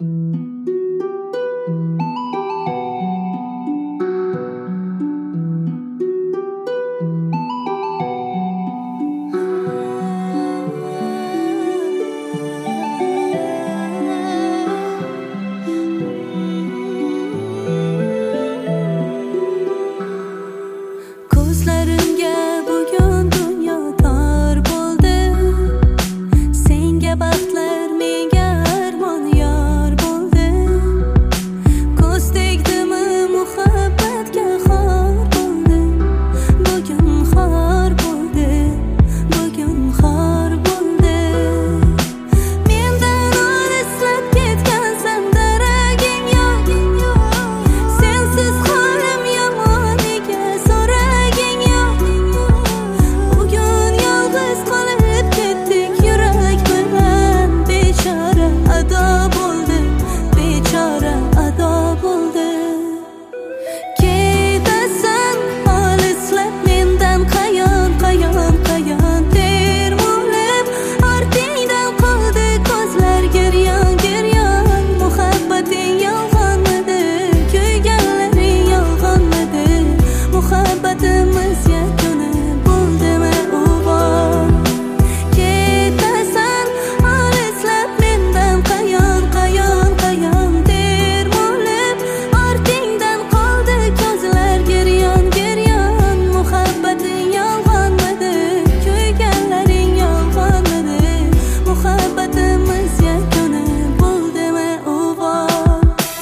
Ko'zlarimga bugun dunyo tor bo'ldi. Senga baxtlar, menga armon yor bo'ldi. Ko'z tegdimi muhabbatga xor bo'ldi. Bugun xor bo'ldi, bugun xor bo'ldi. Mendan olislab ketgansan, daragim yo'q. Sensiz holim yomon ekan, so'raging yo'q. Bugun yolg'iz qolib ketdik, yurak bilan bechora ado bo'ldi, bechora ado bo'ldi. Ketasan olislab mendan qayon, qayon, qayon termulib. Ortingdan qoldi ko'zlar giryon, giryon. Muhabbating yolg'onmidi, kuyganlaring yolg'onmidi. Muhabbatimiz yakuni bo'ldimi u bor? Ketasan olislab mendan qayon, qayon, qayon termulib. Ortingdan qoldi ko'zlar giryon, giryon. Muhabbating yolg'onmidi, kuyganlaring yolg'onmidi. Muhabbatimiz yakuni bo'ldimi u bor?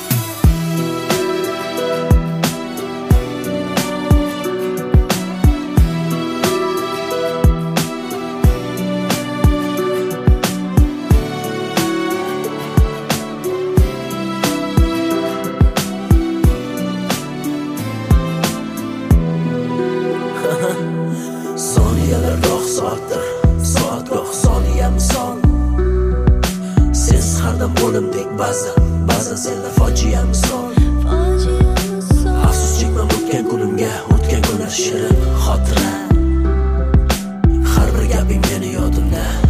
Soniyalar goh soatdir, soat goh soniya misol. Siz har dam o'limdek ba'zan senlar fojia misol. Afsus chekmam o'tgan kunimga, o'tgan kunlar shirin xotira. Har bir gaping meni yodimda.